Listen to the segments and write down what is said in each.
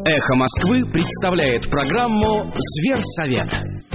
Эхо Москвы представляет программу «Зверсовет».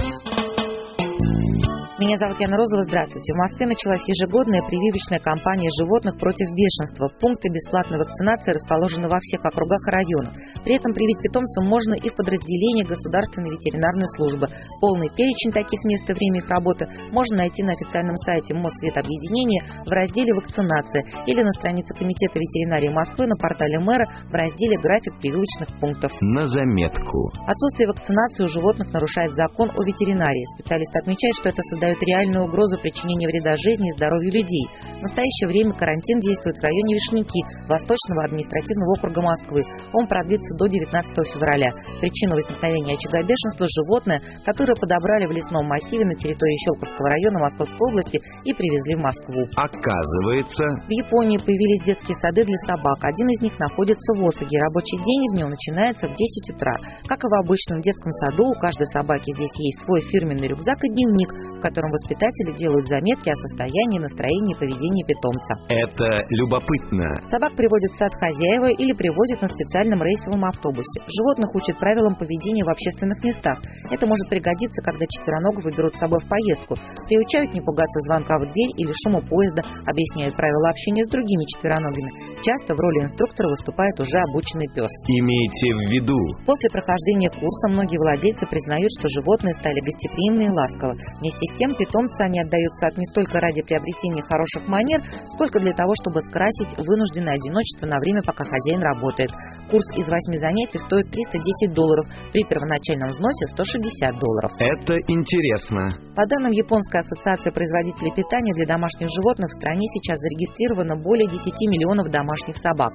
Меня зовут Яна Розова. Здравствуйте. В Москве началась ежегодная прививочная кампания животных против бешенства. Пункты бесплатной вакцинации расположены во всех округах и районах. При этом привить питомцам можно и в подразделении Государственной ветеринарной службы. Полный перечень таких мест и время их работы можно найти на официальном сайте Мосветобъединения в разделе «Вакцинация» или на странице Комитета ветеринарии Москвы на портале мэра в разделе «График прививочных пунктов». На заметку. Отсутствие вакцинации у животных нарушает закон о ветеринарии. Специалисты отмечают, что это создает реальную угрозу причинения вреда жизни и здоровью людей. В настоящее время карантин действует в районе Вишняки, Восточного административного округа Москвы. Он продлится до 19 февраля. Причина возникновения очага бешенства – животное, которое подобрали в лесном массиве на территории Щелковского района Московской области и привезли в Москву. Оказывается, в Японии появились детские сады для собак. Один из них находится в Осаге. Рабочий день в нем начинается в 10 утра. Как и в обычном детском саду, у каждой собаки здесь есть свой фирменный рюкзак и дневник, в котором воспитатели делают заметки о состоянии, настроении и поведении питомца. Это любопытно. Собак приводят в сад хозяева или привозят на специальном рейсовом автобусе. Животных учат правилам поведения в общественных местах. Это может пригодиться, когда четвероногого берут с собой в поездку. Приучают не пугаться звонка в дверь или шума поезда, объясняют правила общения с другими четвероногими. Часто в роли инструктора выступает уже обученный пес. Имейте в виду. После прохождения курса многие владельцы признают, что животные стали гостеприимны и ласковы. Вместе с тем, питомцы они отдают в сад не столько ради приобретения хороших манер, сколько для того, чтобы скрасить вынужденное одиночество на время, пока хозяин работает. Курс из 8 занятий стоит $310, при первоначальном взносе $160. Это интересно. По данным Японской ассоциации производителей питания для домашних животных, в стране сейчас зарегистрировано более 10 миллионов домашних собак.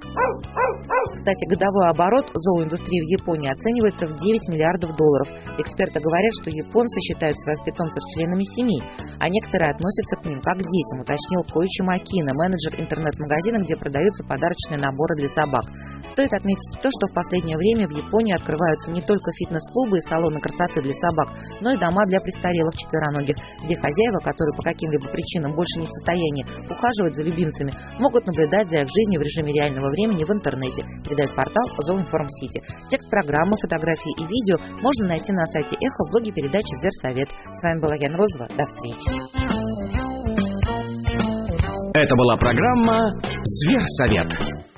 Кстати, годовой оборот зооиндустрии в Японии оценивается в $9 миллиардов. Эксперты говорят, что японцы считают своих питомцев членами семьи, а некоторые относятся к ним как к детям, уточнил Коичи Макина, менеджер интернет-магазина, где продаются подарочные наборы для собак. Стоит отметить то, что в последнее время в Японии открываются не только фитнес-клубы и салоны красоты для собак, но и дома для престарелых четвероногих, где хозяева, которые по каким-либо причинам больше не в состоянии ухаживать за любимцами, могут наблюдать за их жизнью в режиме реального времени в интернете, передает портал Зооинформсити. Текст программы, фотографии и видео можно найти на сайте Эхо в блоге передачи «Зверсовет». С вами была Яна Розова. До встречи. Это была программа «Зверсовет».